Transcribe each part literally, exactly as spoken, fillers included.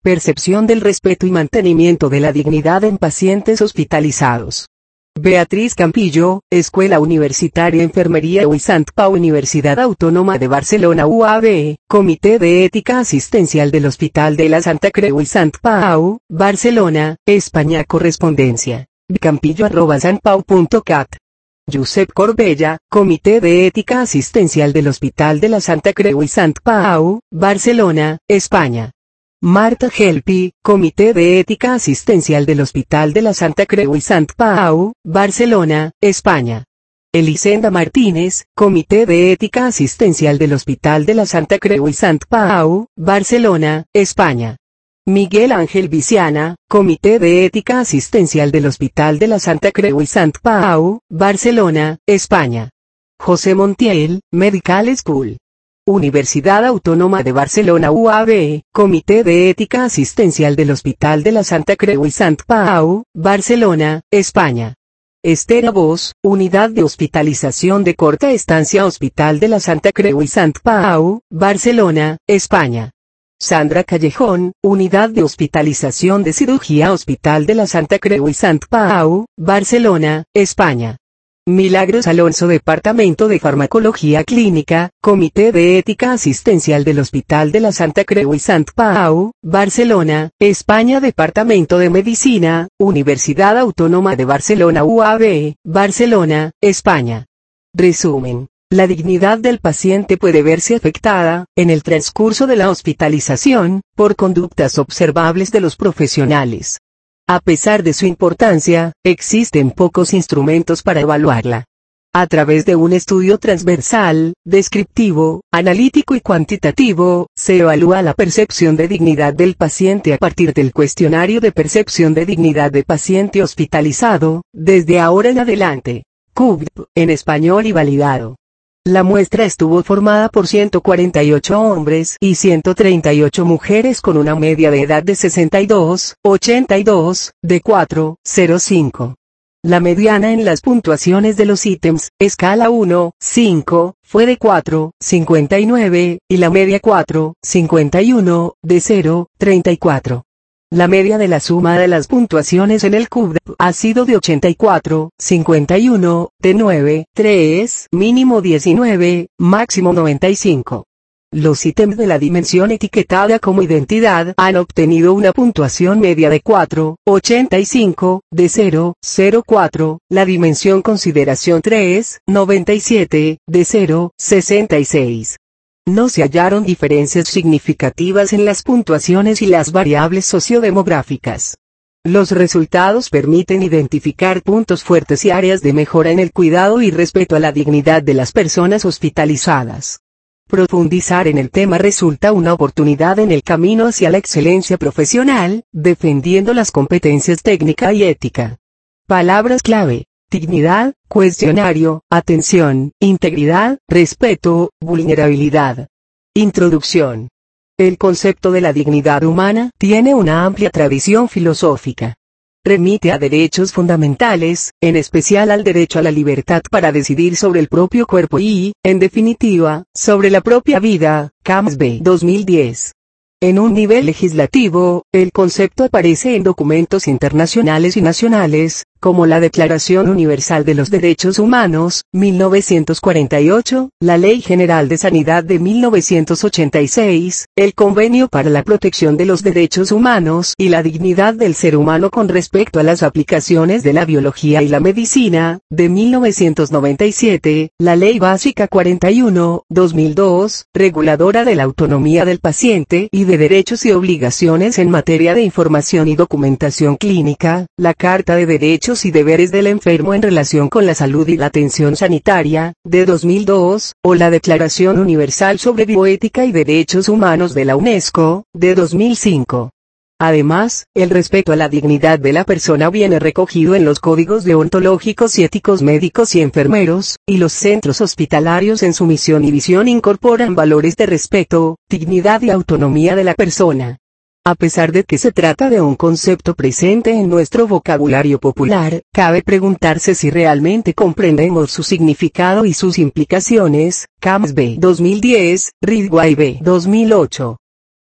Percepción del respeto y mantenimiento de la dignidad en pacientes hospitalizados. Beatriz Campillo, Escuela Universitaria Enfermería U I Sant Pau Universidad Autónoma de Barcelona U A B, Comité de Ética Asistencial del Hospital de la Santa Creu U I Sant Pau, Barcelona, España. Correspondencia. campillo arroba santpau punto cat. Josep Corbella, Comité de Ética Asistencial del Hospital de la Santa Creu i Sant Pau, Barcelona, España. Marta Gelpi, Comité de Ética Asistencial del Hospital de la Santa Creu i Sant Pau, Barcelona, España. Elisenda Martínez, Comité de Ética Asistencial del Hospital de la Santa Creu i Sant Pau, Barcelona, España. Miguel Ángel Viciana, Comité de Ética Asistencial del Hospital de la Santa Creu i Sant Pau, Barcelona, España. José Montiel, Medical School. Universidad Autónoma de Barcelona U A B, Comité de Ética Asistencial del Hospital de la Santa Creu i Sant Pau, Barcelona, España. Esther Abós, Unidad de Hospitalización de Corta Estancia Hospital de la Santa Creu i Sant Pau, Barcelona, España. Sandra Callejón, Unidad de Hospitalización de Cirugía Hospital de la Santa Creu i Sant Pau, Barcelona, España. Milagros Alonso, Departamento de Farmacología Clínica, Comité de Ética Asistencial del Hospital de la Santa Creu i Sant Pau, Barcelona, España. Departamento de Medicina, Universidad Autónoma de Barcelona U A B, Barcelona, España. Resumen. La dignidad del paciente puede verse afectada, en el transcurso de la hospitalización, por conductas observables de los profesionales. A pesar de su importancia, existen pocos instrumentos para evaluarla. A través de un estudio transversal, descriptivo, analítico y cuantitativo, se evalúa la percepción de dignidad del paciente a partir del cuestionario de percepción de dignidad de paciente hospitalizado, desde ahora en adelante. C U B P, en español y validado. La muestra estuvo formada por ciento cuarenta y ocho hombres y ciento treinta y ocho mujeres con una media de edad de sesenta y dos, ochenta y dos, de cuatro, cero cinco. La mediana en las puntuaciones de los ítems, escala uno, cinco, fue de cuatro, cincuenta y nueve, y la media cuatro, cincuenta y uno, de cero, treinta y cuatro. La media de la suma de las puntuaciones en el C U B P ha sido de ochenta y cuatro, cincuenta y uno, de nueve, tres, mínimo diecinueve, máximo noventa y cinco. Los ítems de la dimensión etiquetada como identidad han obtenido una puntuación media de cuatro, ochenta y cinco, de cero, cero cuatro, la dimensión consideración tres, noventa y siete, de cero, sesenta y seis. No se hallaron diferencias significativas en las puntuaciones y las variables sociodemográficas. Los resultados permiten identificar puntos fuertes y áreas de mejora en el cuidado y respeto a la dignidad de las personas hospitalizadas. Profundizar en el tema resulta una oportunidad en el camino hacia la excelencia profesional, defendiendo las competencias técnica y ética. Palabras clave: dignidad, cuestionario, atención, integridad, respeto, vulnerabilidad. Introducción. El concepto de la dignidad humana tiene una amplia tradición filosófica. Remite a derechos fundamentales, en especial al derecho a la libertad para decidir sobre el propio cuerpo y, en definitiva, sobre la propia vida. Camsby dos mil diez. En un nivel legislativo, el concepto aparece en documentos internacionales y nacionales, como la Declaración Universal de los Derechos Humanos, mil novecientos cuarenta y ocho, la Ley General de Sanidad de mil novecientos ochenta y seis, el Convenio para la Protección de los Derechos Humanos y la Dignidad del Ser Humano con respecto a las aplicaciones de la biología y la medicina, de mil novecientos noventa y siete, la Ley Básica cuarenta y uno, dos mil dos, reguladora de la autonomía del paciente y de derechos y obligaciones en materia de información y documentación clínica, la Carta de Derechos y Deberes del Enfermo en relación con la salud y la atención sanitaria, de dos mil dos, o la Declaración Universal sobre Bioética y Derechos Humanos de la UNESCO, de dos mil cinco. Además, el respeto a la dignidad de la persona viene recogido en los códigos deontológicos y éticos médicos y enfermeros, y los centros hospitalarios en su misión y visión incorporan valores de respeto, dignidad y autonomía de la persona. A pesar de que se trata de un concepto presente en nuestro vocabulario popular, cabe preguntarse si realmente comprendemos su significado y sus implicaciones. Camsby dos mil diez, Ridgway dos mil ocho.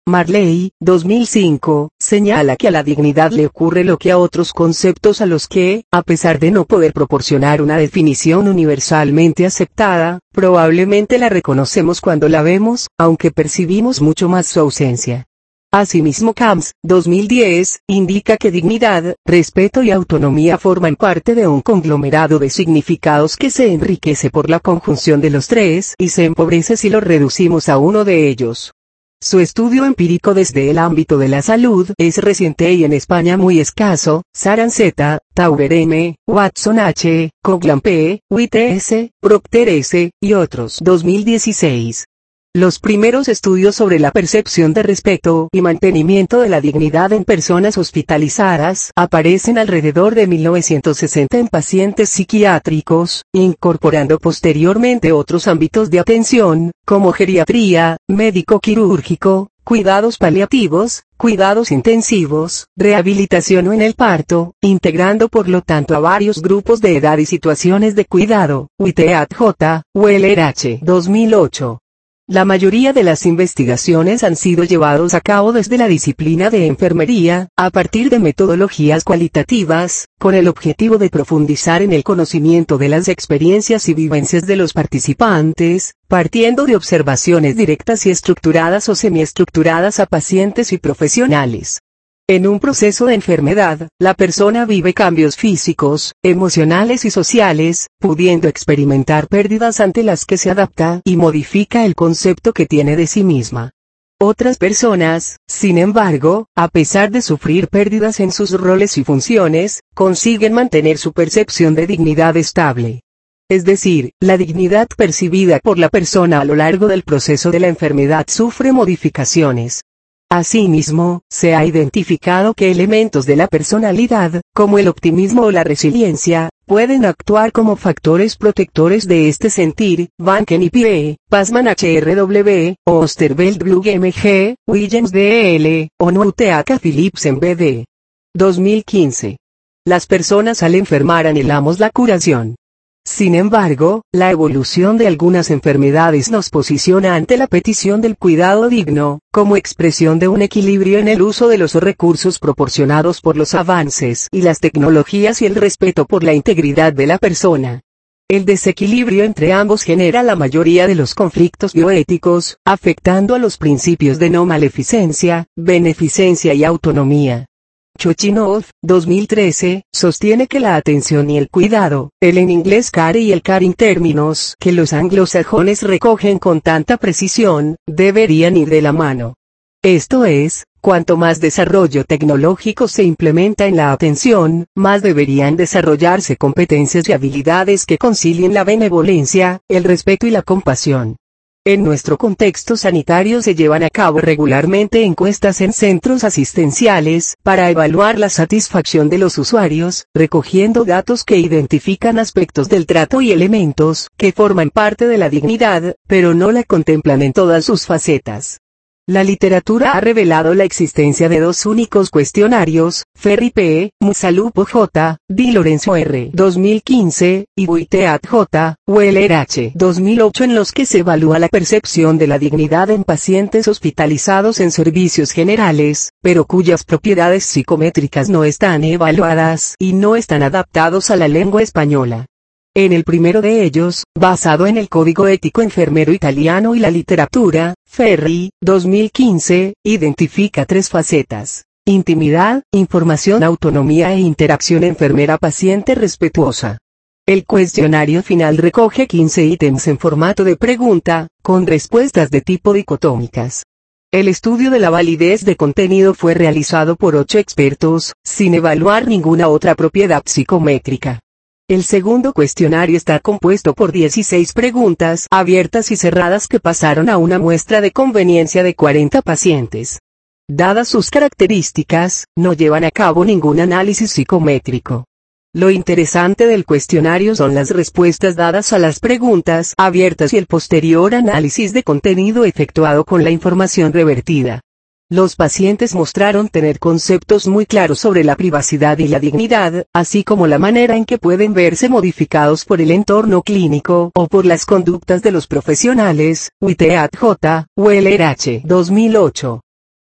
Marley, dos mil cinco, señala que a la dignidad le ocurre lo que a otros conceptos a los que, a pesar de no poder proporcionar una definición universalmente aceptada, probablemente la reconocemos cuando la vemos, aunque percibimos mucho más su ausencia. Asimismo Camps, dos mil diez, indica que dignidad, respeto y autonomía forman parte de un conglomerado de significados que se enriquece por la conjunción de los tres y se empobrece si lo reducimos a uno de ellos. Su estudio empírico desde el ámbito de la salud es reciente y en España muy escaso. Saran Z, Tauber M, Watson H, Coughlan P, White S, Procter S, y otros. dos mil dieciséis. Los primeros estudios sobre la percepción de respeto y mantenimiento de la dignidad en personas hospitalizadas aparecen alrededor de mil novecientos sesenta en pacientes psiquiátricos, incorporando posteriormente otros ámbitos de atención, como geriatría, médico quirúrgico, cuidados paliativos, cuidados intensivos, rehabilitación o en el parto, integrando por lo tanto a varios grupos de edad y situaciones de cuidado. Whitehead J. Weller H. dos mil ocho. La mayoría de las investigaciones han sido llevados a cabo desde la disciplina de enfermería, a partir de metodologías cualitativas, con el objetivo de profundizar en el conocimiento de las experiencias y vivencias de los participantes, partiendo de observaciones directas y estructuradas o semiestructuradas a pacientes y profesionales. En un proceso de enfermedad, la persona vive cambios físicos, emocionales y sociales, pudiendo experimentar pérdidas ante las que se adapta y modifica el concepto que tiene de sí misma. Otras personas, sin embargo, a pesar de sufrir pérdidas en sus roles y funciones, consiguen mantener su percepción de dignidad estable. Es decir, la dignidad percibida por la persona a lo largo del proceso de la enfermedad sufre modificaciones. Asimismo, se ha identificado que elementos de la personalidad, como el optimismo o la resiliencia, pueden actuar como factores protectores de este sentir. Banken y Pie, Passman H R W, Osterveld-Blug M G, Williams D L, Onuteaka Philipsen B D. dos mil quince. Las personas al enfermar anhelamos la curación. Sin embargo, la evolución de algunas enfermedades nos posiciona ante la petición del cuidado digno, como expresión de un equilibrio en el uso de los recursos proporcionados por los avances y las tecnologías y el respeto por la integridad de la persona. El desequilibrio entre ambos genera la mayoría de los conflictos bioéticos, afectando a los principios de no maleficencia, beneficencia y autonomía. Chochinov, dos mil trece, sostiene que la atención y el cuidado, el en inglés care y el caring términos que los anglosajones recogen con tanta precisión, deberían ir de la mano. Esto es, cuanto más desarrollo tecnológico se implementa en la atención, más deberían desarrollarse competencias y habilidades que concilien la benevolencia, el respeto y la compasión. En nuestro contexto sanitario se llevan a cabo regularmente encuestas en centros asistenciales, para evaluar la satisfacción de los usuarios, recogiendo datos que identifican aspectos del trato y elementos que forman parte de la dignidad, pero no la contemplan en todas sus facetas. La literatura ha revelado la existencia de dos únicos cuestionarios, Ferri P., Musalupo J., Di Lorenzo R. dos mil quince, y Whitehead J., Weller H. dos mil ocho en los que se evalúa la percepción de la dignidad en pacientes hospitalizados en servicios generales, pero cuyas propiedades psicométricas no están evaluadas y no están adaptados a la lengua española. En el primero de ellos, basado en el Código Ético Enfermero Italiano y la literatura, Ferri, dos mil quince, identifica tres facetas: intimidad, información, autonomía e interacción enfermera-paciente respetuosa. El cuestionario final recoge quince ítems en formato de pregunta, con respuestas de tipo dicotómicas. El estudio de la validez de contenido fue realizado por ocho expertos, sin evaluar ninguna otra propiedad psicométrica. El segundo cuestionario está compuesto por dieciséis preguntas abiertas y cerradas que pasaron a una muestra de conveniencia de cuarenta pacientes. Dadas sus características, no llevan a cabo ningún análisis psicométrico. Lo interesante del cuestionario son las respuestas dadas a las preguntas abiertas y el posterior análisis de contenido efectuado con la información revertida. Los pacientes mostraron tener conceptos muy claros sobre la privacidad y la dignidad, así como la manera en que pueden verse modificados por el entorno clínico o por las conductas de los profesionales. Whitehead J., Weller H. dos mil ocho.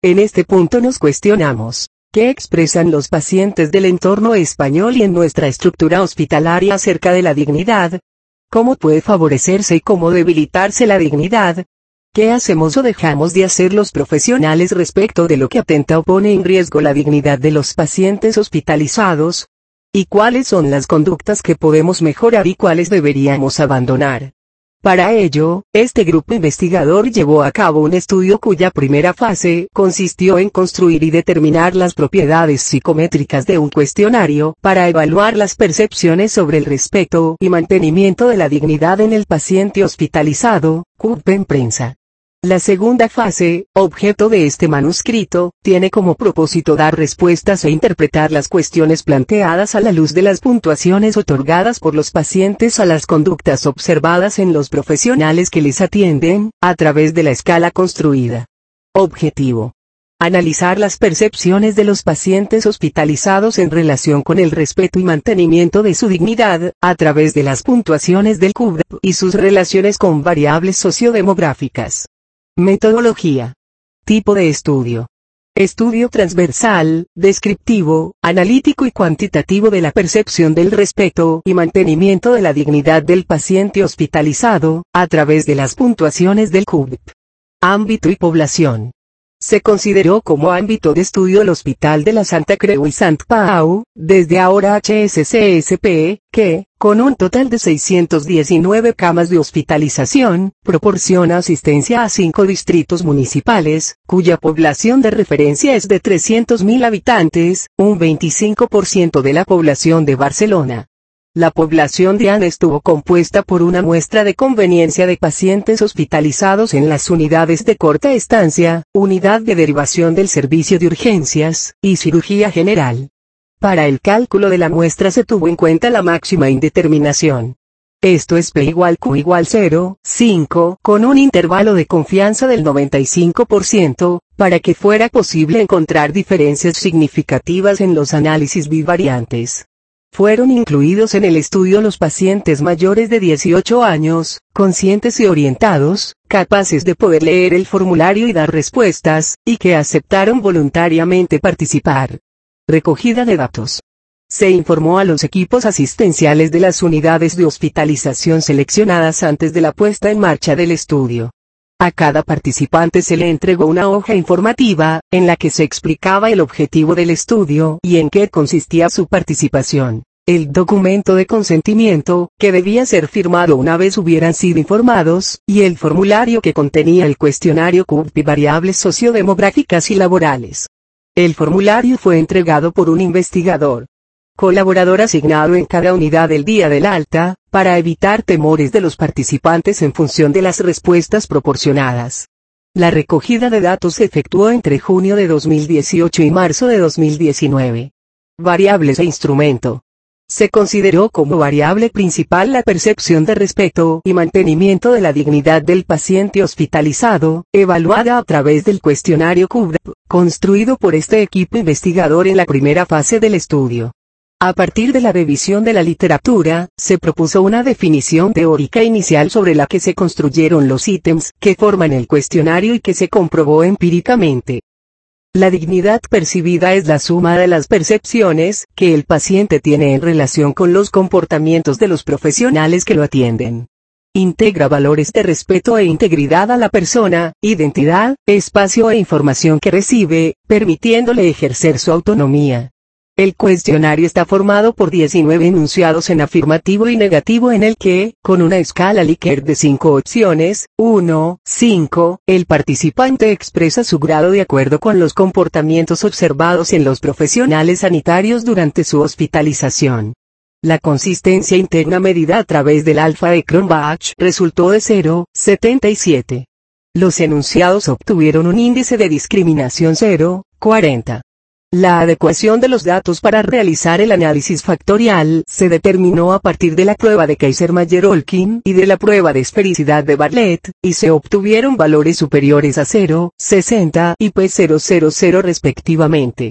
En este punto nos cuestionamos, ¿qué expresan los pacientes del entorno español y en nuestra estructura hospitalaria acerca de la dignidad? ¿Cómo puede favorecerse y cómo debilitarse la dignidad? ¿Qué hacemos o dejamos de hacer los profesionales respecto de lo que atenta o pone en riesgo la dignidad de los pacientes hospitalizados? ¿Y cuáles son las conductas que podemos mejorar y cuáles deberíamos abandonar? Para ello, este grupo investigador llevó a cabo un estudio cuya primera fase consistió en construir y determinar las propiedades psicométricas de un cuestionario para evaluar las percepciones sobre el respeto y mantenimiento de la dignidad en el paciente hospitalizado, C U P en prensa. La segunda fase, objeto de este manuscrito, tiene como propósito dar respuestas e interpretar las cuestiones planteadas a la luz de las puntuaciones otorgadas por los pacientes a las conductas observadas en los profesionales que les atienden, a través de la escala construida. Objetivo: analizar las percepciones de los pacientes hospitalizados en relación con el respeto y mantenimiento de su dignidad, a través de las puntuaciones del C U B y sus relaciones con variables sociodemográficas. Metodología. Tipo de estudio. Estudio transversal, descriptivo, analítico y cuantitativo de la percepción del respeto y mantenimiento de la dignidad del paciente hospitalizado, a través de las puntuaciones del C U B. Ámbito y población. Se consideró como ámbito de estudio el Hospital de la Santa Creu i Sant Pau, desde ahora H S C S P, que, con un total de seiscientas diecinueve camas de hospitalización, proporciona asistencia a cinco distritos municipales, cuya población de referencia es de trescientos mil habitantes, un veinticinco por ciento de la población de Barcelona. La población diana estuvo compuesta por una muestra de conveniencia de pacientes hospitalizados en las unidades de corta estancia, unidad de derivación del servicio de urgencias, y cirugía general. Para el cálculo de la muestra se tuvo en cuenta la máxima indeterminación. Esto es P igual Q igual cero punto cinco, con un intervalo de confianza del noventa y cinco por ciento, para que fuera posible encontrar diferencias significativas en los análisis bivariantes. Fueron incluidos en el estudio los pacientes mayores de dieciocho años, conscientes y orientados, capaces de poder leer el formulario y dar respuestas, y que aceptaron voluntariamente participar. Recogida de datos. Se informó a los equipos asistenciales de las unidades de hospitalización seleccionadas antes de la puesta en marcha del estudio. A cada participante se le entregó una hoja informativa, en la que se explicaba el objetivo del estudio y en qué consistía su participación, el documento de consentimiento, que debía ser firmado una vez hubieran sido informados, y el formulario que contenía el cuestionario C U P y variables sociodemográficas y laborales. El formulario fue entregado por un investigador, colaborador asignado en cada unidad el día del alta, para evitar temores de los participantes en función de las respuestas proporcionadas. La recogida de datos se efectuó entre junio de dos mil dieciocho y marzo de dos mil diecinueve. Variables e instrumento. Se consideró como variable principal la percepción de respeto y mantenimiento de la dignidad del paciente hospitalizado, evaluada a través del cuestionario C U B, construido por este equipo investigador en la primera fase del estudio. A partir de la revisión de la literatura, se propuso una definición teórica inicial sobre la que se construyeron los ítems que forman el cuestionario y que se comprobó empíricamente. La dignidad percibida es la suma de las percepciones que el paciente tiene en relación con los comportamientos de los profesionales que lo atienden. Integra valores de respeto e integridad a la persona, identidad, espacio e información que recibe, permitiéndole ejercer su autonomía. El cuestionario está formado por diecinueve enunciados en afirmativo y negativo en el que, con una escala Likert de cinco opciones, uno, cinco, el participante expresa su grado de acuerdo con los comportamientos observados en los profesionales sanitarios durante su hospitalización. La consistencia interna medida a través del alfa de Cronbach resultó de cero punto setenta y siete. Los enunciados obtuvieron un índice de discriminación cero punto cuarenta. La adecuación de los datos para realizar el análisis factorial se determinó a partir de la prueba de Kaiser-Mayer-Olkin y de la prueba de esfericidad de Bartlett, y se obtuvieron valores superiores a cero punto sesenta y P cero punto cero cero respectivamente.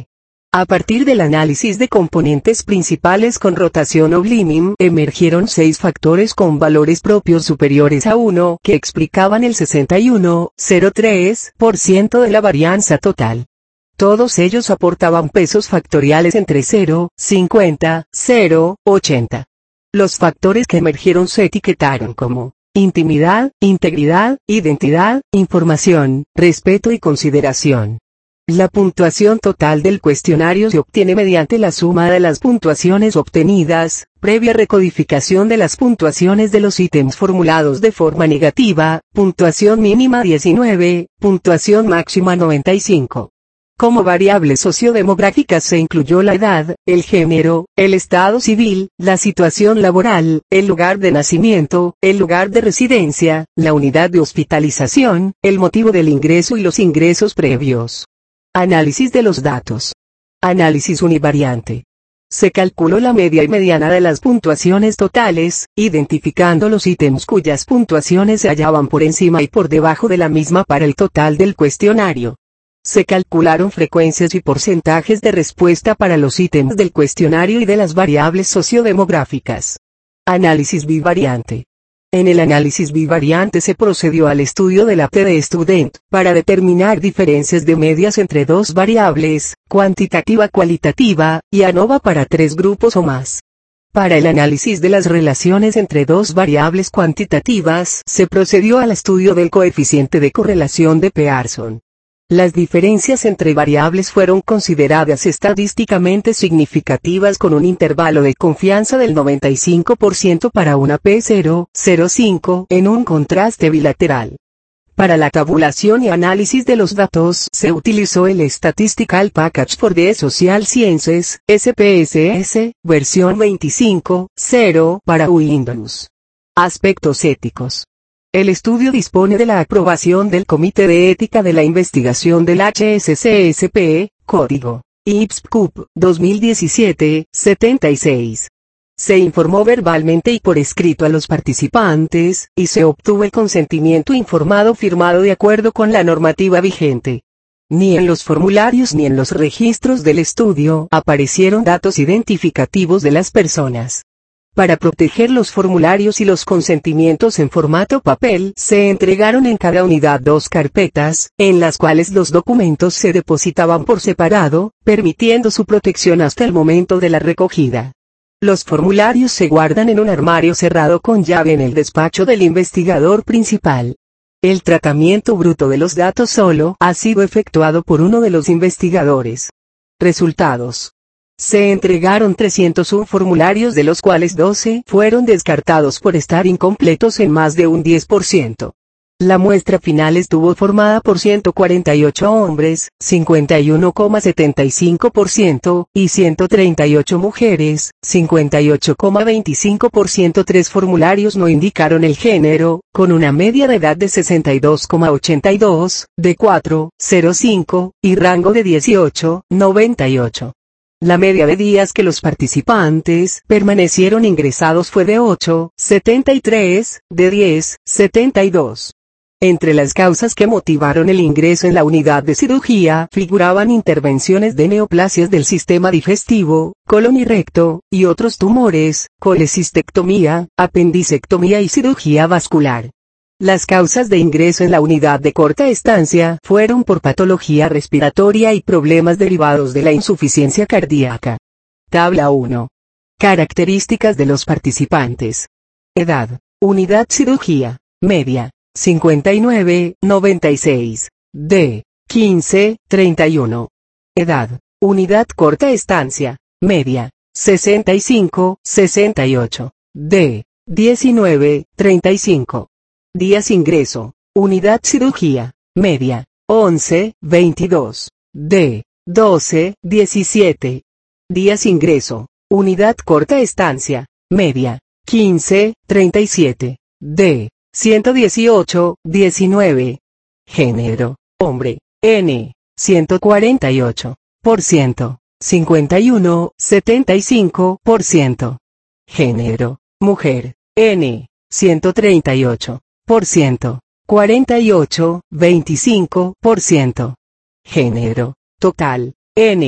A partir del análisis de componentes principales con rotación o Bliming, emergieron seis factores con valores propios superiores a uno que explicaban el sesenta y uno coma cero tres por ciento de la varianza total. Todos ellos aportaban pesos factoriales entre cero, cincuenta, cero, ochenta. Los factores que emergieron se etiquetaron como intimidad, integridad, identidad, información, respeto y consideración. La puntuación total del cuestionario se obtiene mediante la suma de las puntuaciones obtenidas, previa recodificación de las puntuaciones de los ítems formulados de forma negativa, puntuación mínima diecinueve, puntuación máxima noventa y cinco. Como variables sociodemográficas se incluyó la edad, el género, el estado civil, la situación laboral, el lugar de nacimiento, el lugar de residencia, la unidad de hospitalización, el motivo del ingreso y los ingresos previos. Análisis de los datos. Análisis univariante. Se calculó la media y mediana de las puntuaciones totales, identificando los ítems cuyas puntuaciones se hallaban por encima y por debajo de la misma para el total del cuestionario. Se calcularon frecuencias y porcentajes de respuesta para los ítems del cuestionario y de las variables sociodemográficas. Análisis bivariante. En el análisis bivariante se procedió al estudio del A P de Student, para determinar diferencias de medias entre dos variables, cuantitativa-cualitativa, y ANOVA para tres grupos o más. Para el análisis de las relaciones entre dos variables cuantitativas, se procedió al estudio del coeficiente de correlación de Pearson. Las diferencias entre variables fueron consideradas estadísticamente significativas con un intervalo de confianza del noventa y cinco por ciento para una P cero punto cero cinco en un contraste bilateral. Para la tabulación y análisis de los datos se utilizó el Statistical Package for the Social Sciences, S P S S, versión veinticinco punto cero para Windows. Aspectos éticos. El estudio dispone de la aprobación del Comité de Ética de la Investigación del H S C S P, código I P S C U P dos mil diecisiete setenta y seis. Se informó verbalmente y por escrito a los participantes, y se obtuvo el consentimiento informado firmado de acuerdo con la normativa vigente. Ni en los formularios ni en los registros del estudio aparecieron datos identificativos de las personas. Para proteger los formularios y los consentimientos en formato papel, se entregaron en cada unidad dos carpetas, en las cuales los documentos se depositaban por separado, permitiendo su protección hasta el momento de la recogida. Los formularios se guardan en un armario cerrado con llave en el despacho del investigador principal. El tratamiento bruto de los datos solo ha sido efectuado por uno de los investigadores. Resultados. Se entregaron trescientos uno formularios, de los cuales doce fueron descartados por estar incompletos en más de un diez por ciento. La muestra final estuvo formada por ciento cuarenta y ocho hombres, cincuenta y uno coma setenta y cinco por ciento, y ciento treinta y ocho mujeres, cincuenta y ocho coma veinticinco por ciento. Tres formularios no indicaron el género, con una media de edad de sesenta y dos coma ochenta y dos, de cuatro coma cero cinco, y rango de dieciocho coma noventa y ocho. La media de días que los participantes permanecieron ingresados fue de ocho coma setenta y tres, de diez coma setenta y dos. Entre las causas que motivaron el ingreso en la unidad de cirugía figuraban intervenciones de neoplasias del sistema digestivo, colon y recto, y otros tumores, colecistectomía, apendicectomía y cirugía vascular. Las causas de ingreso en la unidad de corta estancia fueron por patología respiratoria y problemas derivados de la insuficiencia cardíaca. Tabla uno. Características de los participantes. Edad. Unidad cirugía. Media. cincuenta y nueve, noventa y seis. D. quince, treinta y uno. Edad. Unidad corta estancia. Media. sesenta y cinco, sesenta y ocho. D. diecinueve, treinta y cinco. Días ingreso. Unidad cirugía. Media. once, veintidós. D. doce, diecisiete. Días ingreso. Unidad corta estancia. Media. quince, treinta y siete. D. ciento dieciocho, diecinueve. Género. Hombre. N. ciento cuarenta y ocho por ciento. cincuenta y uno, setenta y cinco por ciento. Género. Mujer. N. ciento treinta y ocho por ciento. cuarenta y ocho, veinticinco por ciento. Género. Total. N.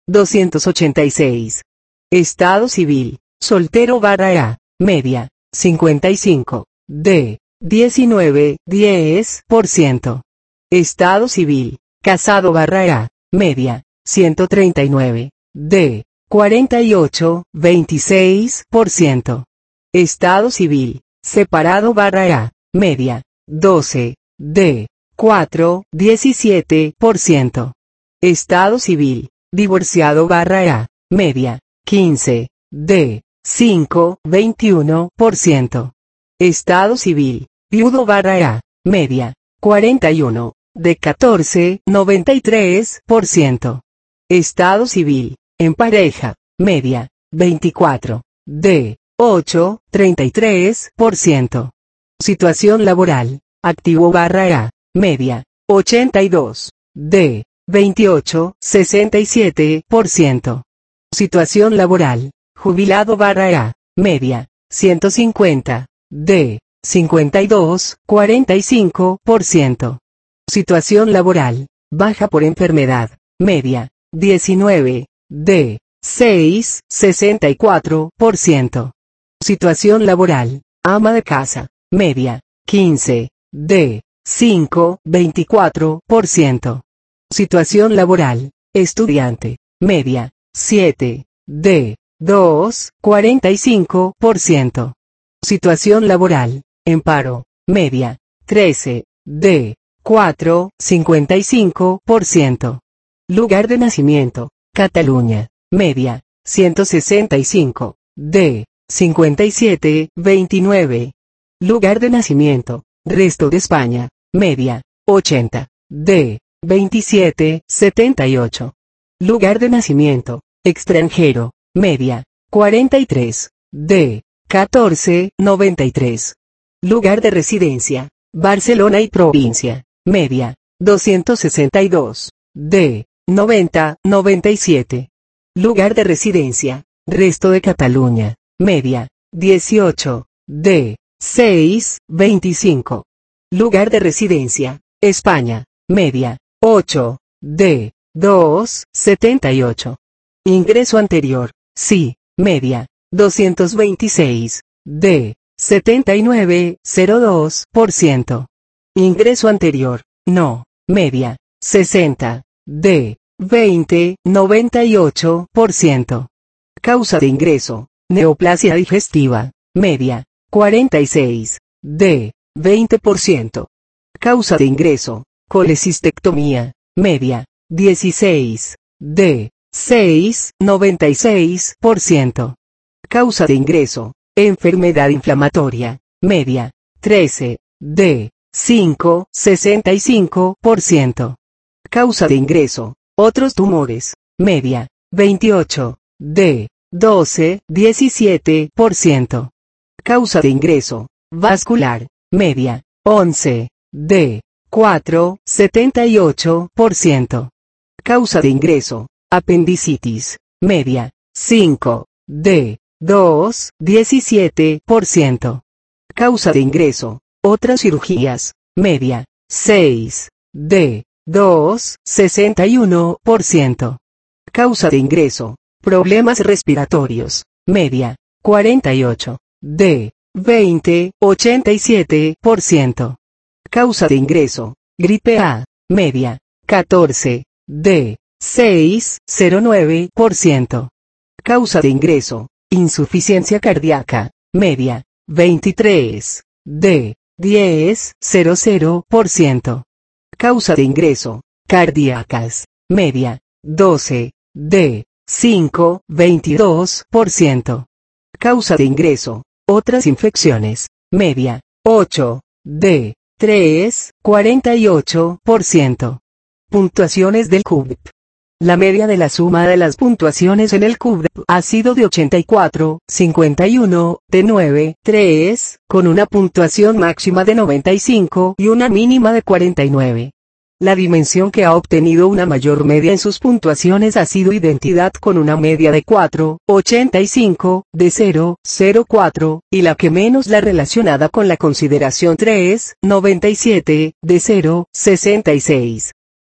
doscientos ochenta y seis. Estado civil, soltero barra A, media, cincuenta y cinco, D, diecinueve, diez por ciento. Estado civil, casado barra A, media, ciento treinta y nueve, D, cuarenta y ocho, veintiséis por ciento. Estado civil, separado barra A, media, doce, D, cuatro, diecisiete por ciento. Estado civil, divorciado barra A, media, quince, D, cinco, veintiuno por ciento. Estado civil, viudo barra A, media, cuarenta y uno, D, catorce, noventa y tres por ciento. Estado civil, en pareja, media, veinticuatro, D, ocho, treinta y tres por ciento. Situación laboral, activo barra A, media, ochenta y dos, D, veintiocho, sesenta y siete por ciento. Situación laboral, jubilado barra A, media, ciento cincuenta, D, cincuenta y dos, cuarenta y cinco por ciento. Situación laboral, baja por enfermedad, media, diecinueve, D, seis, sesenta y cuatro por ciento. Situación laboral, ama de casa, media, quince, D, cinco, veinticuatro por ciento. Situación laboral, estudiante, media, siete, D, dos, cuarenta y cinco por ciento. Situación laboral, en paro, media, trece, D, cuatro, cincuenta y cinco por ciento. Lugar de nacimiento, Cataluña, media, ciento sesenta y cinco, D, cincuenta y siete, veintinueve. Lugar de nacimiento, resto de España, media, ochenta, D, veintisiete, setenta y ocho. Lugar de nacimiento, extranjero, media, cuarenta y tres, D, catorce, noventa y tres. Lugar de residencia, Barcelona y provincia, media, doscientos sesenta y dos, D, noventa, noventa y siete. Lugar de residencia, resto de Cataluña, media, dieciocho, D, seis, veinticinco. Lugar de residencia, España, media, ocho, D, dos, setenta y ocho. Ingreso anterior, sí, media, doscientos veintiséis, D, setenta y nueve, cero dos por ciento. Ingreso anterior, no, media, sesenta, D, veinte, noventa y ocho por ciento. Causa de ingreso, neoplasia digestiva, media, cuarenta y seis, D, veinte por ciento. Causa de ingreso, colecistectomía, media, dieciséis, D, seis, noventa y seis por ciento. Causa de ingreso, enfermedad inflamatoria, media, trece, D, cinco, sesenta y cinco por ciento. Causa de ingreso, otros tumores, media, veintiocho, D, doce, diecisiete por ciento. Causa de ingreso, vascular, media, once, D, cuatro, setenta y ocho por ciento. Causa de ingreso, apendicitis, media, cinco, D, dos, diecisiete por ciento. Causa de ingreso, otras cirugías, media, seis, D, dos, sesenta y uno por ciento. Causa de ingreso, problemas respiratorios, media, cuarenta y ocho, D, veinte, ochenta y siete por ciento. Causa de ingreso, gripe A, media, catorce, D, seis, cero nueve por ciento. Causa de ingreso, insuficiencia cardíaca, media, veintitrés, D, diez, cero cero por ciento. Causa de ingreso, cardíacas, media, doce, D, cinco, veintidós por ciento. Causa de ingreso, otras infecciones, media, ocho, D, tres, cuarenta y ocho por ciento. Puntuaciones del C U B P. La media de la suma de las puntuaciones en el C U B P ha sido de ochenta y cuatro, cincuenta y uno, de nueve, tres, con una puntuación máxima de noventa y cinco y una mínima de cuarenta y nueve. La dimensión que ha obtenido una mayor media en sus puntuaciones ha sido identidad con una media de cuatro, ochenta y cinco, de cero, cero cuatro, y la que menos la relacionada con la consideración tres, noventa y siete, de cero, sesenta y seis.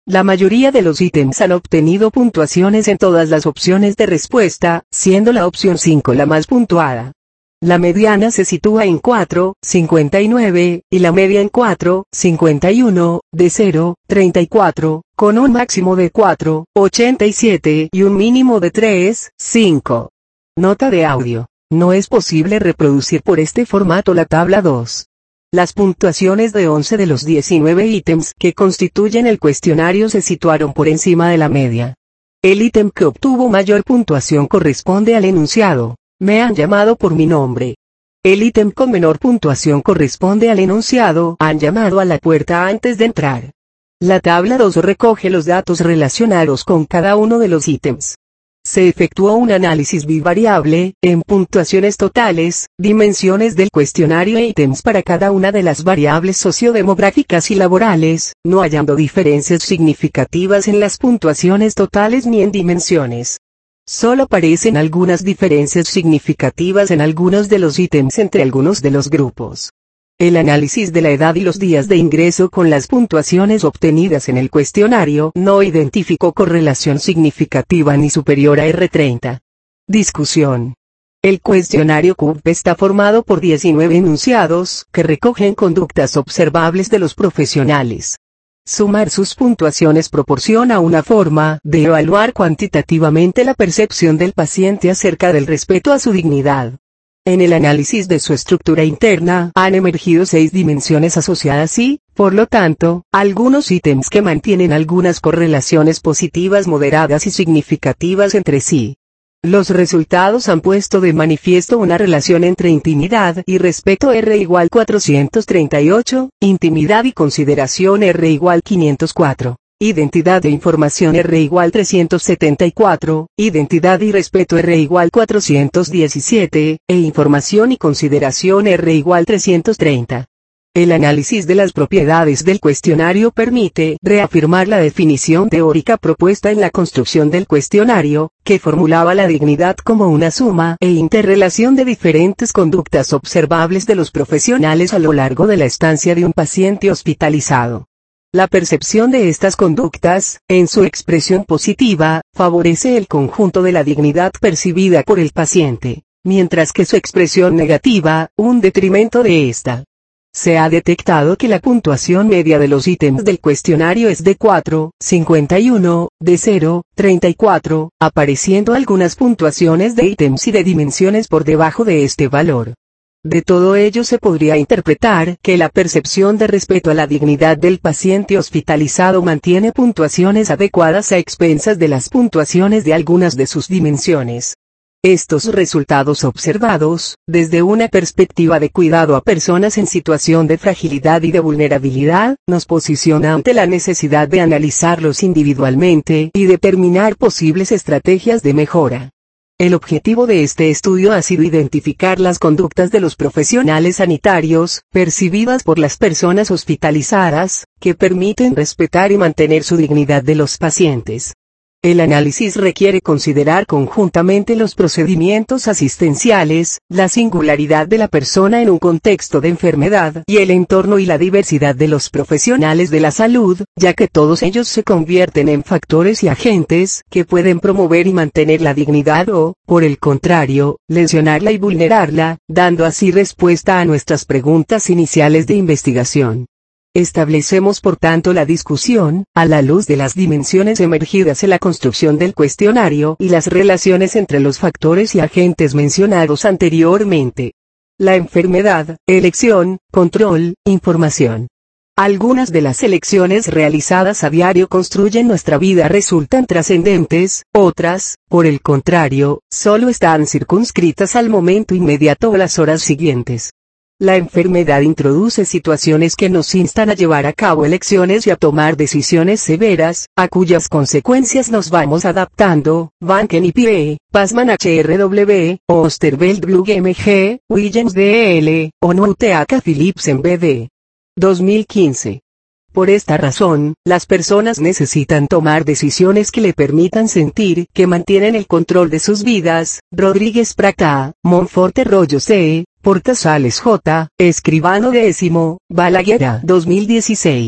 La mayoría de los ítems han obtenido puntuaciones en todas las opciones de respuesta, siendo la opción cinco la más puntuada. La mediana se sitúa en cuatro, cincuenta y nueve, y la media en cuatro, cincuenta y uno, de cero, treinta y cuatro, con un máximo de cuatro, ochenta y siete y un mínimo de tres, cinco. Nota de audio. No es posible reproducir por este formato la tabla dos. Las puntuaciones de once de los diecinueve ítems que constituyen el cuestionario se situaron por encima de la media. El ítem que obtuvo mayor puntuación corresponde al enunciado: me han llamado por mi nombre. El ítem con menor puntuación corresponde al enunciado: han llamado a la puerta antes de entrar. La tabla dos recoge los datos relacionados con cada uno de los ítems. Se efectuó un análisis bivariable, en puntuaciones totales, dimensiones del cuestionario e ítems para cada una de las variables sociodemográficas y laborales, no hallando diferencias significativas en las puntuaciones totales ni en dimensiones. Solo aparecen algunas diferencias significativas en algunos de los ítems entre algunos de los grupos. El análisis de la edad y los días de ingreso con las puntuaciones obtenidas en el cuestionario no identificó correlación significativa ni superior a R treinta. Discusión. El cuestionario C U P está formado por diecinueve enunciados que recogen conductas observables de los profesionales. Sumar sus puntuaciones proporciona una forma de evaluar cuantitativamente la percepción del paciente acerca del respeto a su dignidad. En el análisis de su estructura interna han emergido seis dimensiones asociadas y, por lo tanto, algunos ítems que mantienen algunas correlaciones positivas moderadas y significativas entre sí. Los resultados han puesto de manifiesto una relación entre intimidad y respeto R igual cuatrocientos treinta y ocho, intimidad y consideración R igual quinientos cuatro. Identidad e información R igual trescientos setenta y cuatro, identidad y respeto R igual cuatrocientos diecisiete, e información y consideración R igual trescientos treinta. El análisis de las propiedades del cuestionario permite reafirmar la definición teórica propuesta en la construcción del cuestionario, que formulaba la dignidad como una suma e interrelación de diferentes conductas observables de los profesionales a lo largo de la estancia de un paciente hospitalizado. La percepción de estas conductas, en su expresión positiva, favorece el conjunto de la dignidad percibida por el paciente, mientras que su expresión negativa, un detrimento de esta. Se ha detectado que la puntuación media de los ítems del cuestionario es de cuatro, cincuenta y uno, de cero, treinta y cuatro, apareciendo algunas puntuaciones de ítems y de dimensiones por debajo de este valor. De todo ello se podría interpretar que la percepción de respeto a la dignidad del paciente hospitalizado mantiene puntuaciones adecuadas a expensas de las puntuaciones de algunas de sus dimensiones. Estos resultados observados, desde una perspectiva de cuidado a personas en situación de fragilidad y de vulnerabilidad, nos posiciona ante la necesidad de analizarlos individualmente y determinar posibles estrategias de mejora. El objetivo de este estudio ha sido identificar las conductas de los profesionales sanitarios, percibidas por las personas hospitalizadas, que permiten respetar y mantener su dignidad de los pacientes. El análisis requiere considerar conjuntamente los procedimientos asistenciales, la singularidad de la persona en un contexto de enfermedad y el entorno y la diversidad de los profesionales de la salud, ya que todos ellos se convierten en factores y agentes que pueden promover y mantener la dignidad o, por el contrario, lesionarla y vulnerarla, dando así respuesta a nuestras preguntas iniciales de investigación. Establecemos por tanto la discusión, a la luz de las dimensiones emergidas en la construcción del cuestionario y las relaciones entre los factores y agentes mencionados anteriormente. La enfermedad, elección, control, información. Algunas de las elecciones realizadas a diario construyen nuestra vida resultan trascendentes, otras, por el contrario, solo están circunscritas al momento inmediato o las horas siguientes. La enfermedad introduce situaciones que nos instan a llevar a cabo elecciones y a tomar decisiones severas, a cuyas consecuencias nos vamos adaptando. Banken I P E, Passman H R W, Oosterveld Blue M G, Williams D L, Onuteaka Philipsen B D. dos mil quince. Por esta razón, las personas necesitan tomar decisiones que le permitan sentir que mantienen el control de sus vidas. Rodríguez Prata, Monforte Rollo C. Portasales J. Escribano Décimo, Balaguer dos mil dieciséis.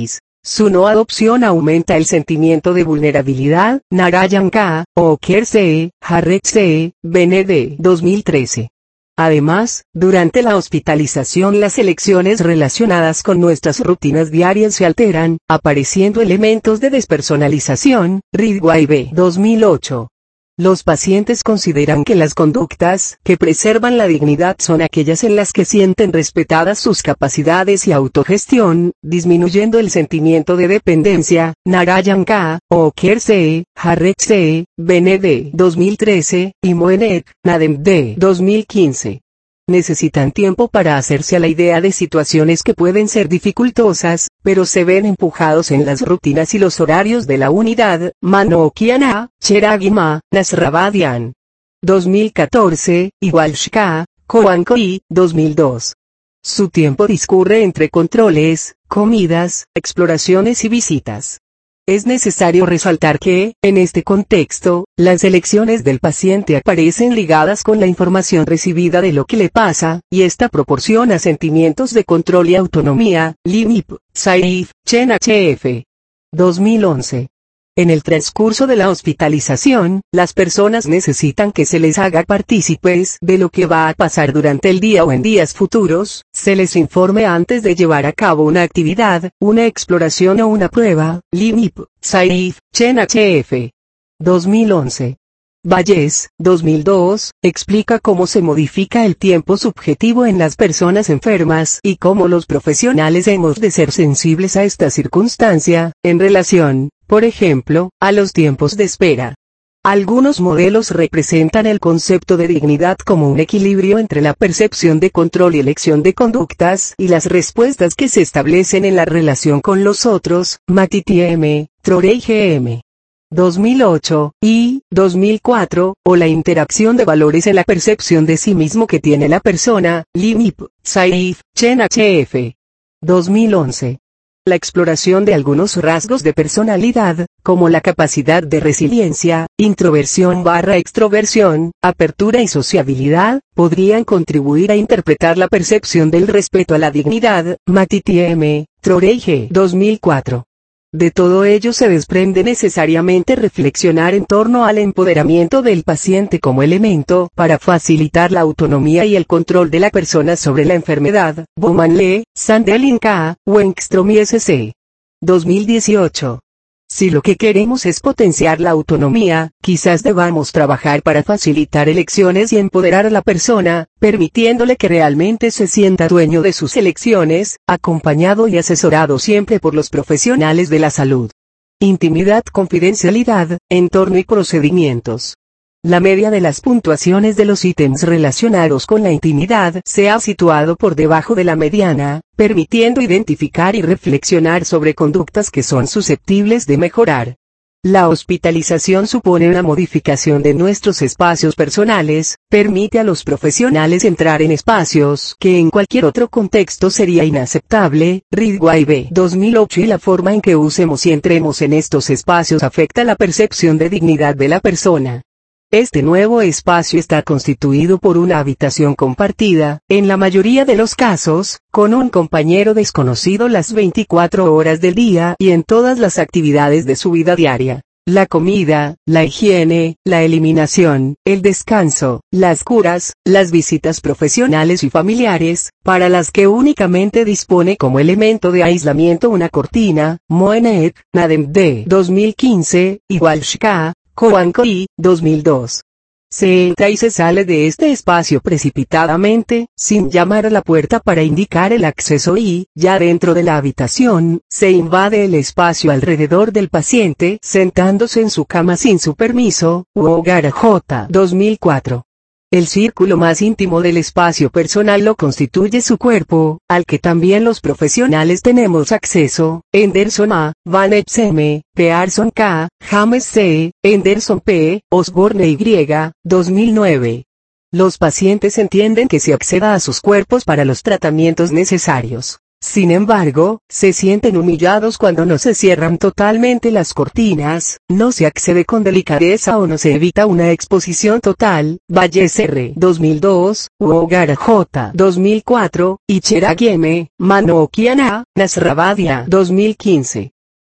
Su no adopción aumenta el sentimiento de vulnerabilidad. Narayan K. Oker C. Jarrett C. B D. dos mil trece. Además, durante la hospitalización las elecciones relacionadas con nuestras rutinas diarias se alteran, apareciendo elementos de despersonalización. Ridgway B. dos mil ocho. Los pacientes consideran que las conductas que preservan la dignidad son aquellas en las que sienten respetadas sus capacidades y autogestión, disminuyendo el sentimiento de dependencia. Narayan K. Oker C. Jarrett C. B D. dos mil trece, y Moenet, Nadem D. dos mil quince. Necesitan tiempo para hacerse a la idea de situaciones que pueden ser dificultosas, pero se ven empujados en las rutinas y los horarios de la unidad. Manokian A. Cheragima, Nasrabadian. dos mil catorce, y Walsh K. Coancoi, dos mil dos. Su tiempo discurre entre controles, comidas, exploraciones y visitas. Es necesario resaltar que, en este contexto, las elecciones del paciente aparecen ligadas con la información recibida de lo que le pasa, y esta proporciona sentimientos de control y autonomía. Limip, Saif, Chen H F. dos mil once. En el transcurso de la hospitalización, las personas necesitan que se les haga partícipes de lo que va a pasar durante el día o en días futuros, se les informe antes de llevar a cabo una actividad, una exploración o una prueba. Limip, Saif, Chen H F. dos mil once. Valles, dos mil dos, explica cómo se modifica el tiempo subjetivo en las personas enfermas y cómo los profesionales hemos de ser sensibles a esta circunstancia, en relación, por ejemplo, a los tiempos de espera. Algunos modelos representan el concepto de dignidad como un equilibrio entre la percepción de control y elección de conductas y las respuestas que se establecen en la relación con los otros. Matiti M., Trorey G M. dos mil ocho, y, dos mil cuatro, o la interacción de valores en la percepción de sí mismo que tiene la persona. Limip, Saif, Chen H F. dos mil once. La exploración de algunos rasgos de personalidad, como la capacidad de resiliencia, introversión barra extroversión, apertura y sociabilidad, podrían contribuir a interpretar la percepción del respeto a la dignidad. Matiti M., Trorey G. dos mil cuatro. De todo ello se desprende necesariamente reflexionar en torno al empoderamiento del paciente como elemento para facilitar la autonomía y el control de la persona sobre la enfermedad. Bowman Lee, Sandelin K., Wengstrom y S C. dos mil dieciocho. Si lo que queremos es potenciar la autonomía, quizás debamos trabajar para facilitar elecciones y empoderar a la persona, permitiéndole que realmente se sienta dueño de sus elecciones, acompañado y asesorado siempre por los profesionales de la salud. Intimidad, confidencialidad, entorno y procedimientos. La media de las puntuaciones de los ítems relacionados con la intimidad se ha situado por debajo de la mediana, permitiendo identificar y reflexionar sobre conductas que son susceptibles de mejorar. La hospitalización supone una modificación de nuestros espacios personales, permite a los profesionales entrar en espacios que en cualquier otro contexto sería inaceptable. Ridgway B. dos mil ocho. Y la forma en que usemos y entremos en estos espacios afecta la percepción de dignidad de la persona. Este nuevo espacio está constituido por una habitación compartida, en la mayoría de los casos, con un compañero desconocido las veinticuatro horas del día y en todas las actividades de su vida diaria. La comida, la higiene, la eliminación, el descanso, las curas, las visitas profesionales y familiares, para las que únicamente dispone como elemento de aislamiento una cortina. Moenet, Nadem D. dos mil quince, y Walsh K. Coancoi, dos mil dos. Se entra y se sale de este espacio precipitadamente, sin llamar a la puerta para indicar el acceso y, ya dentro de la habitación, se invade el espacio alrededor del paciente sentándose en su cama sin su permiso. Wogar J. dos mil cuatro. El círculo más íntimo del espacio personal lo constituye su cuerpo, al que también los profesionales tenemos acceso. Henderson A., Van Epps M., Pearson K., James C., Henderson P., Osborne Y., dos mil nueve. Los pacientes entienden que se acceda a sus cuerpos para los tratamientos necesarios. Sin embargo, se sienten humillados cuando no se cierran totalmente las cortinas, no se accede con delicadeza o no se evita una exposición total. Valles R. dos mil dos, Wogar J. dos mil cuatro, y Cheraghi M., Manokian A., Nasrabadian dos mil quince.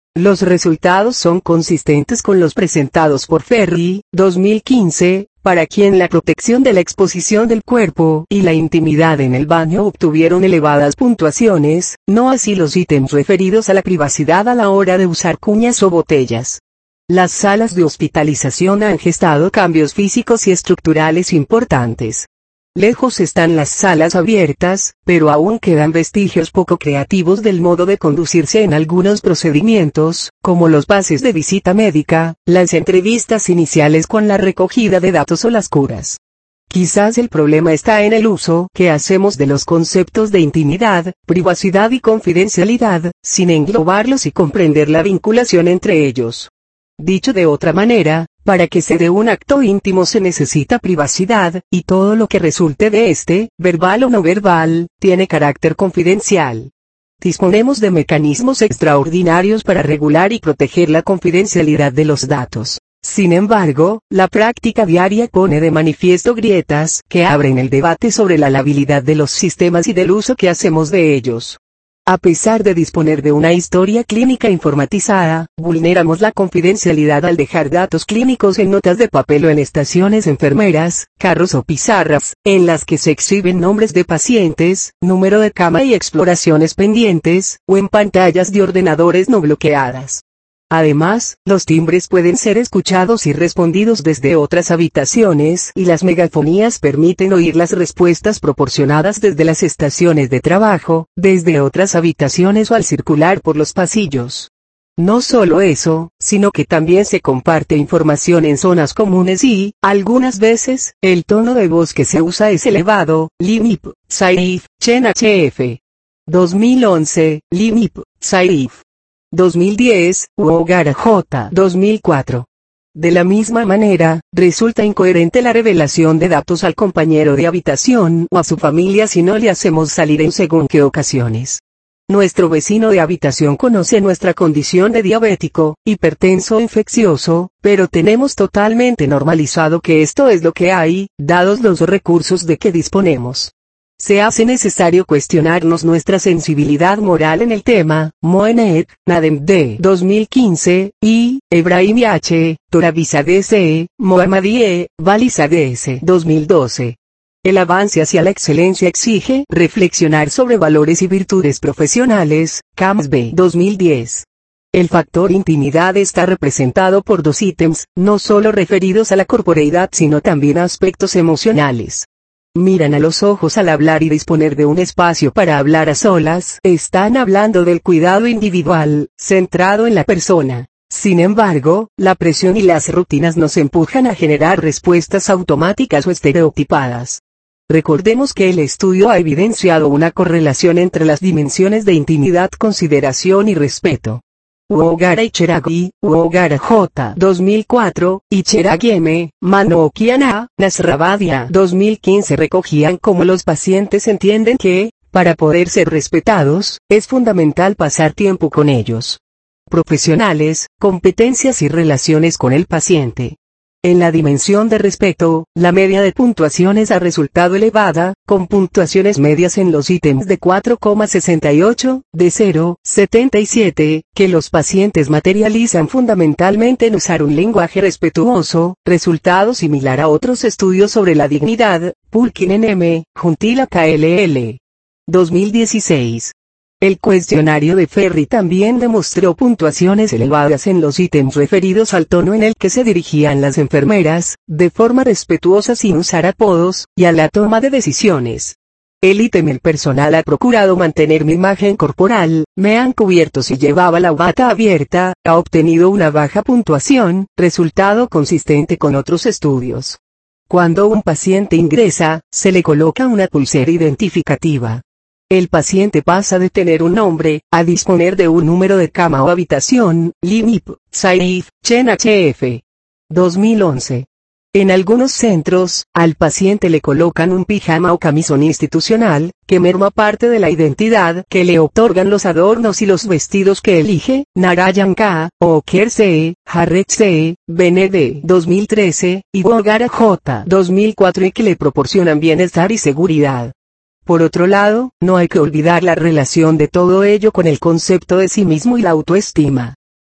Los resultados son consistentes con los presentados por Ferri, dos mil quince, para quien la protección de la exposición del cuerpo y la intimidad en el baño obtuvieron elevadas puntuaciones, no así los ítems referidos a la privacidad a la hora de usar cuñas o botellas. Las salas de hospitalización han gestado cambios físicos y estructurales importantes. Lejos están las salas abiertas, pero aún quedan vestigios poco creativos del modo de conducirse en algunos procedimientos, como los pases de visita médica, las entrevistas iniciales con la recogida de datos o las curas. Quizás el problema está en el uso que hacemos de los conceptos de intimidad, privacidad y confidencialidad, sin englobarlos y comprender la vinculación entre ellos. Dicho de otra manera, para que se dé un acto íntimo se necesita privacidad, y todo lo que resulte de este, verbal o no verbal, tiene carácter confidencial. Disponemos de mecanismos extraordinarios para regular y proteger la confidencialidad de los datos. Sin embargo, la práctica diaria pone de manifiesto grietas que abren el debate sobre la labilidad de los sistemas y del uso que hacemos de ellos. A pesar de disponer de una historia clínica informatizada, vulneramos la confidencialidad al dejar datos clínicos en notas de papel o en estaciones enfermeras, carros o pizarras, en las que se exhiben nombres de pacientes, número de cama y exploraciones pendientes, o en pantallas de ordenadores no bloqueadas. Además, los timbres pueden ser escuchados y respondidos desde otras habitaciones y las megafonías permiten oír las respuestas proporcionadas desde las estaciones de trabajo, desde otras habitaciones o al circular por los pasillos. No solo eso, sino que también se comparte información en zonas comunes y, algunas veces, el tono de voz que se usa es elevado. Limip, Saif, Chen H F. dos mil once, Limip, Saif. dos mil diez, Uogara J. dos mil cuatro. De la misma manera, resulta incoherente la revelación de datos al compañero de habitación o a su familia si no le hacemos salir en según qué ocasiones. Nuestro vecino de habitación conoce nuestra condición de diabético, hipertenso o infeccioso, pero tenemos totalmente normalizado que esto es lo que hay, dados los recursos de que disponemos. Se hace necesario cuestionarnos nuestra sensibilidad moral en el tema. Moenet, Nadem D. dos mil quince, y, Ebrahim H. Toravizadeh C. Mohammadi Balizadeh S. dos mil doce. El avance hacia la excelencia exige reflexionar sobre valores y virtudes profesionales. Camps B. dos mil diez. El factor intimidad está representado por dos ítems, no solo referidos a la corporeidad sino también a aspectos emocionales. Miran a los ojos al hablar y disponer de un espacio para hablar a solas. Están hablando del cuidado individual, centrado en la persona. Sin embargo, la presión y las rutinas nos empujan a generar respuestas automáticas o estereotipadas. Recordemos que el estudio ha evidenciado una correlación entre las dimensiones de intimidad, consideración y respeto. Uogara y Cheraghi, Uogara J. dos mil cuatro, y Cheraghi M. Manoukian A. Nasrabadia dos mil quince recogían cómo los pacientes entienden que, para poder ser respetados, es fundamental pasar tiempo con ellos. Profesionales, competencias y relaciones con el paciente. En la dimensión de respeto, la media de puntuaciones ha resultado elevada, con puntuaciones medias en los ítems de cuatro coma sesenta y ocho, de cero coma setenta y siete, que los pacientes materializan fundamentalmente en usar un lenguaje respetuoso, resultado similar a otros estudios sobre la dignidad. Pulkinen M. Juntila K L L. dos mil dieciséis. El cuestionario de Ferri también demostró puntuaciones elevadas en los ítems referidos al tono en el que se dirigían las enfermeras, de forma respetuosa sin usar apodos, y a la toma de decisiones. El ítem el personal ha procurado mantener mi imagen corporal, me han cubierto si llevaba la bata abierta, ha obtenido una baja puntuación, resultado consistente con otros estudios. Cuando un paciente ingresa, se le coloca una pulsera identificativa. El paciente pasa de tener un nombre, a disponer de un número de cama o habitación. Limip, Saif, Chen H F. dos mil once. En algunos centros, al paciente le colocan un pijama o camisón institucional, que merma parte de la identidad que le otorgan los adornos y los vestidos que elige. Narayan K. Oker C. Harrech C. Benede dos mil trece, y Uogara J. dos mil cuatro y que le proporcionan bienestar y seguridad. Por otro lado, no hay que olvidar la relación de todo ello con el concepto de sí mismo y la autoestima.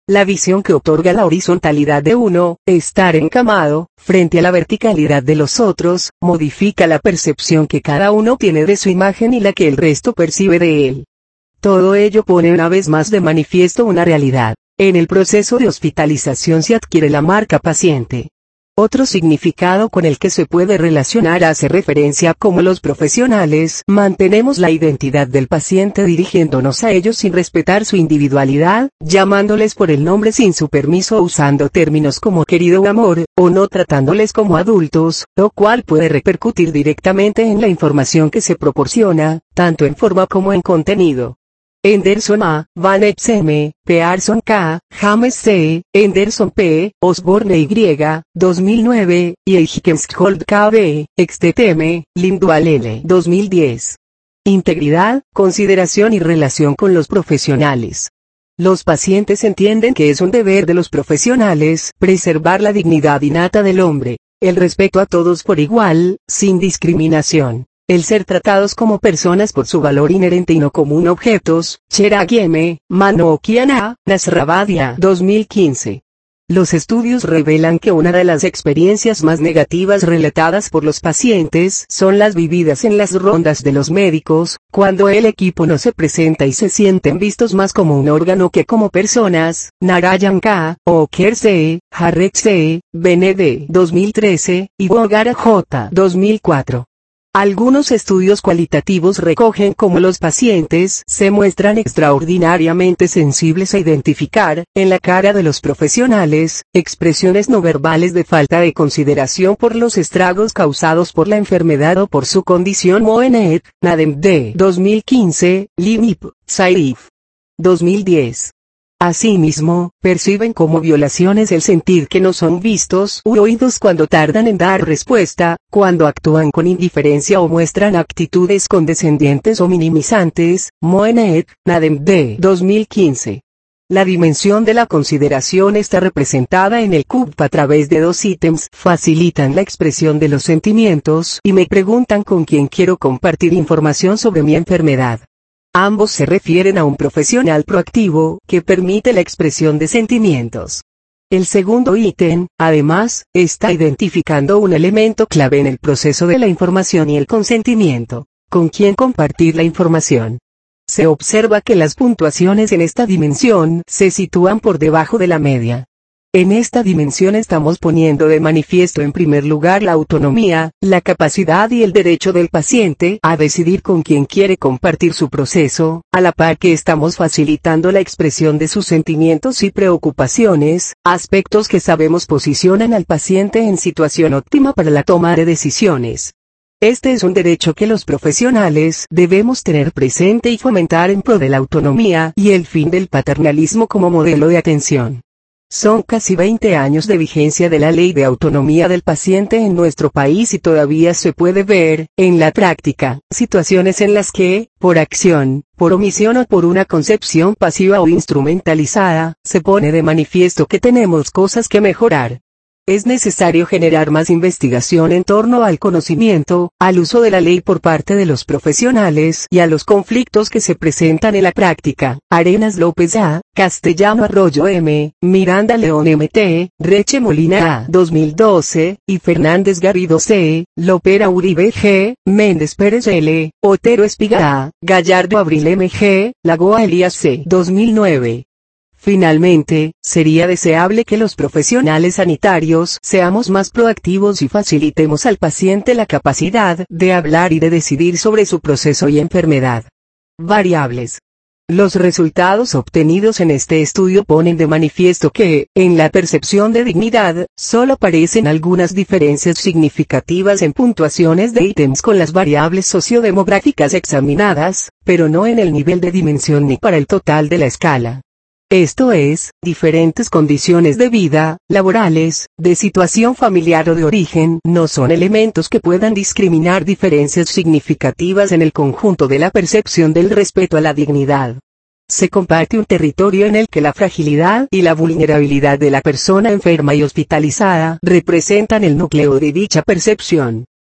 La visión que otorga la horizontalidad de uno, estar encamado, frente a la verticalidad de los otros, modifica la percepción que cada uno tiene de su imagen y la que el resto percibe de él. Todo ello pone una vez más de manifiesto una realidad. En el proceso de hospitalización se adquiere la marca paciente. Otro significado con el que se puede relacionar hace referencia a cómo los profesionales mantenemos la identidad del paciente dirigiéndonos a ellos sin respetar su individualidad, llamándoles por el nombre sin su permiso o usando términos como querido amor, o no tratándoles como adultos, lo cual puede repercutir directamente en la información que se proporciona, tanto en forma como en contenido. Henderson A., Van Epps M., Pearson K., James C., Henderson P., Osborne Y., dos mil nueve, y Eichenschold K B., Extetm., Lindual L. dos mil diez. Integridad, consideración y relación con los profesionales. Los pacientes entienden que es un deber de los profesionales preservar la dignidad innata del hombre, el respeto a todos por igual, sin discriminación. El ser tratados como personas por su valor inherente y no como un objetos. Cherag M., Manoukian A., Nasrabadian dos mil quince. Los estudios revelan que una de las experiencias más negativas relatadas por los pacientes son las vividas en las rondas de los médicos, cuando el equipo no se presenta y se sienten vistos más como un órgano que como personas. Narayan K., Oker C., Harrek C., Benede dos mil trece, y Bogara J. dos mil cuatro. Algunos estudios cualitativos recogen cómo los pacientes se muestran extraordinariamente sensibles a identificar, en la cara de los profesionales, expresiones no verbales de falta de consideración por los estragos causados por la enfermedad o por su condición. Moenet, Nadem D. dos mil quince, Limip, Saif. dos mil diez. Asimismo, perciben como violaciones el sentir que no son vistos u oídos cuando tardan en dar respuesta, cuando actúan con indiferencia o muestran actitudes condescendientes o minimizantes. Moenet, Nadem D. dos mil quince. La dimensión de la consideración está representada en el C U P a través de dos ítems. Facilitan la expresión de los sentimientos y me preguntan con quién quiero compartir información sobre mi enfermedad. Ambos se refieren a un profesional proactivo, que permite la expresión de sentimientos. El segundo ítem, además, está identificando un elemento clave en el proceso de la información y el consentimiento. ¿Con quién compartir la información? Se observa que las puntuaciones en esta dimensión se sitúan por debajo de la media. En esta dimensión estamos poniendo de manifiesto en primer lugar la autonomía, la capacidad y el derecho del paciente a decidir con quién quiere compartir su proceso, a la par que estamos facilitando la expresión de sus sentimientos y preocupaciones, aspectos que sabemos posicionan al paciente en situación óptima para la toma de decisiones. Este es un derecho que los profesionales debemos tener presente y fomentar en pro de la autonomía y el fin del paternalismo como modelo de atención. Son casi veinte años de vigencia de la Ley de Autonomía del Paciente en nuestro país y todavía se puede ver, en la práctica, situaciones en las que, por acción, por omisión o por una concepción pasiva o instrumentalizada, se pone de manifiesto que tenemos cosas que mejorar. Es necesario generar más investigación en torno al conocimiento, al uso de la ley por parte de los profesionales y a los conflictos que se presentan en la práctica. Arenas López A., Castellano Arroyo M., Miranda León M T, Reche Molina A. dos mil doce, y Fernández Garrido C., Lopera Uribe G., Méndez Pérez L., Otero Espiga A., Gallardo Abril M G., Lagoa Elías C. dos mil nueve. Finalmente, sería deseable que los profesionales sanitarios seamos más proactivos y facilitemos al paciente la capacidad de hablar y de decidir sobre su proceso y enfermedad. Variables. Los resultados obtenidos en este estudio ponen de manifiesto que, en la percepción de dignidad, solo aparecen algunas diferencias significativas en puntuaciones de ítems con las variables sociodemográficas examinadas, pero no en el nivel de dimensión ni para el total de la escala. Esto es, diferentes condiciones de vida, laborales, de situación familiar o de origen, no son elementos que puedan discriminar diferencias significativas en el conjunto de la percepción del respeto a la dignidad. Se comparte un territorio en el que la fragilidad y la vulnerabilidad de la persona enferma y hospitalizada representan el núcleo de dicha percepción.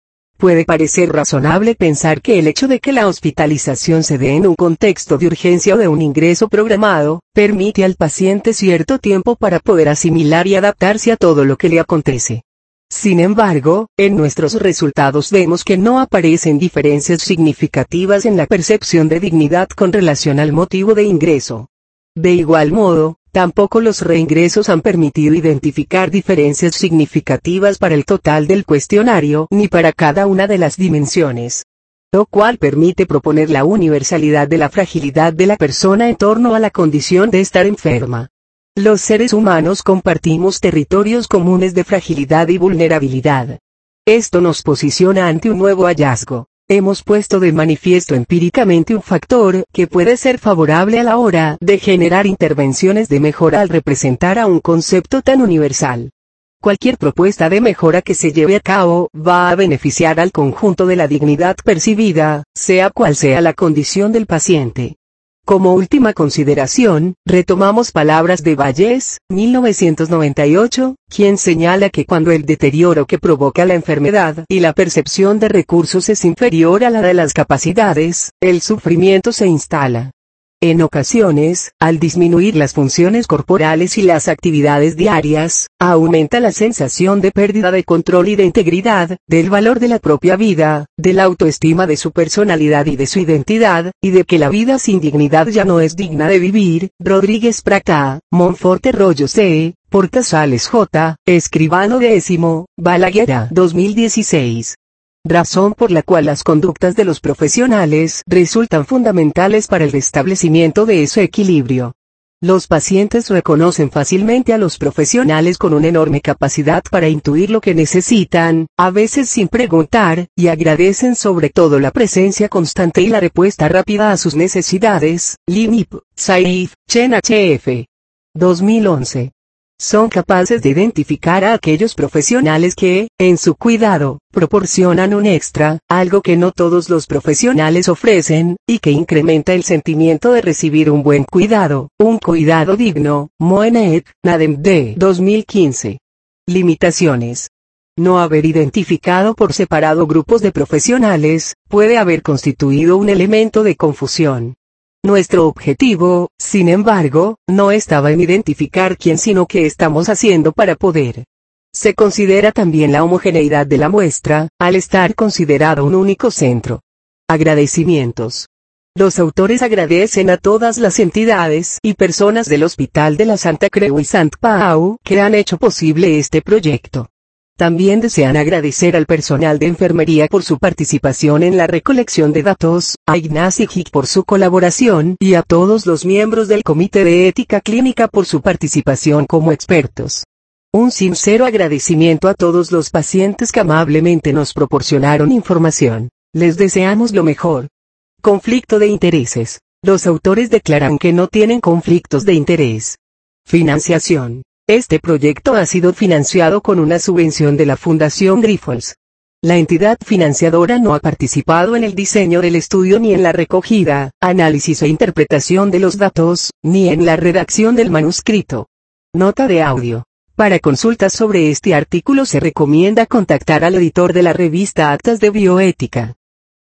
Puede parecer razonable pensar que el hecho de que la hospitalización se dé en un contexto de urgencia o de un ingreso programado, permite al paciente cierto tiempo para poder asimilar y adaptarse a todo lo que le acontece. Sin embargo, en nuestros resultados vemos que no aparecen diferencias significativas en la percepción de dignidad con relación al motivo de ingreso. De igual modo, tampoco los reingresos han permitido identificar diferencias significativas para el total del cuestionario ni para cada una de las dimensiones, lo cual permite proponer la universalidad de la fragilidad de la persona en torno a la condición de estar enferma. Los seres humanos compartimos territorios comunes de fragilidad y vulnerabilidad. Esto nos posiciona ante un nuevo hallazgo. Hemos puesto de manifiesto empíricamente un factor que puede ser favorable a la hora de generar intervenciones de mejora al representar a un concepto tan universal. Cualquier propuesta de mejora que se lleve a cabo va a beneficiar al conjunto de la dignidad percibida, sea cual sea la condición del paciente. Como última consideración, retomamos palabras de Valles, mil novecientos noventa y ocho, quien señala que cuando el deterioro que provoca la enfermedad y la percepción de recursos es inferior a la de las capacidades, el sufrimiento se instala. En ocasiones, al disminuir las funciones corporales y las actividades diarias, aumenta la sensación de pérdida de control y de integridad, del valor de la propia vida, de la autoestima de su personalidad y de su identidad, y de que la vida sin dignidad ya no es digna de vivir. Rodríguez Pratá, Monforte Rollo C., Portasales J., Escribano Décimo, Balaguer, dos mil dieciséis. Razón por la cual las conductas de los profesionales resultan fundamentales para el restablecimiento de ese equilibrio. Los pacientes reconocen fácilmente a los profesionales con una enorme capacidad para intuir lo que necesitan, a veces sin preguntar, y agradecen sobre todo la presencia constante y la respuesta rápida a sus necesidades. Limip, Saif, Chen H F. dos mil once. Son capaces de identificar a aquellos profesionales que, en su cuidado, proporcionan un extra, algo que no todos los profesionales ofrecen, y que incrementa el sentimiento de recibir un buen cuidado, un cuidado digno. Moenet, Nadem D. dos mil quince. Limitaciones. No haber identificado por separado grupos de profesionales, puede haber constituido un elemento de confusión. Nuestro objetivo, sin embargo, no estaba en identificar quién sino qué estamos haciendo para poder. Se considera también la homogeneidad de la muestra, al estar considerado un único centro. Agradecimientos. Los autores agradecen a todas las entidades y personas del Hospital de la Santa Creu y Sant Pau que han hecho posible este proyecto. También desean agradecer al personal de enfermería por su participación en la recolección de datos, a Ignacy Hick por su colaboración y a todos los miembros del Comité de Ética Clínica por su participación como expertos. Un sincero agradecimiento a todos los pacientes que amablemente nos proporcionaron información. Les deseamos lo mejor. Conflicto de intereses. Los autores declaran que no tienen conflictos de interés. Financiación. Este proyecto ha sido financiado con una subvención de la Fundación Grifols. La entidad financiadora no ha participado en el diseño del estudio ni en la recogida, análisis e interpretación de los datos, ni en la redacción del manuscrito. Nota de audio. Para consultas sobre este artículo se recomienda contactar al editor de la revista Actas de Bioética.